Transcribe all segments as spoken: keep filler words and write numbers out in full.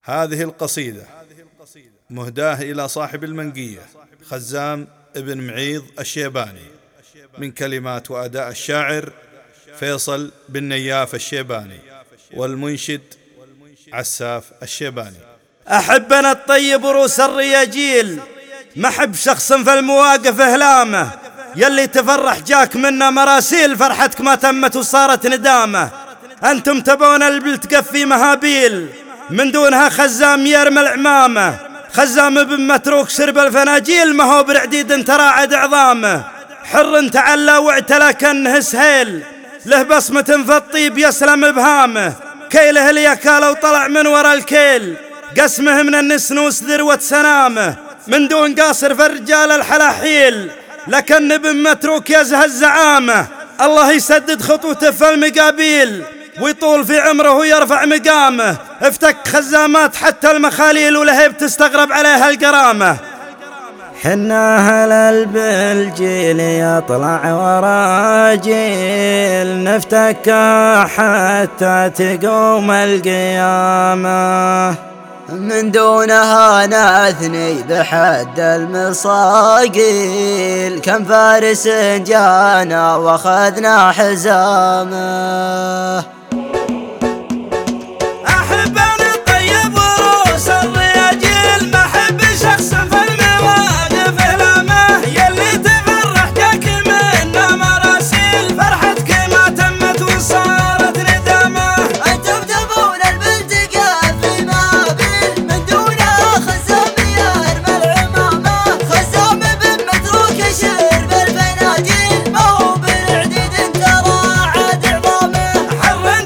هذه القصيدة مهداة إلى صاحب المنقية خزام ابن معيض الشيباني، من كلمات وأداء الشاعر فيصل بن نياف الشيباني، والمنشد عساف الشيباني. أحب أنا الطيب روس الرياجيل، ما أحب شخص في المواقف إهلامه، يلي تفرح جاك منا مراسيل، فرحتك ما تمت وصارت ندامه. أنتم تبون البل تقفي مهابيل، من دونها خزام يرمى العمامة. خزام بن متروك شرب الفناجيل، ما هو برعديد تراعد عظامه. حر تعلى واعتلى كأنه سهيل، له بصمة في الطيب يسلم ابهامه. كيله اليكال وطلع من ورا الكيل، قسمه من النسنوس ذروة سنامه. من دون قاصر في الرجال الحلاحيل، لكن ابن متروك يزهى الزعامة. الله يسدد خطوته في المقابيل، ويطول في عمره ويرفع مقامه. افتك خزامات حتى المخاليل، ولهيب تستغرب عليها القرامة. حنا أهل البلجيل يطلع ورا جيل، نفتك حتى تقوم القيامة. من دونها ناثني بحد المصاقيل، كم فارس جانا واخذنا حزامه. حر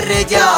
الرجال.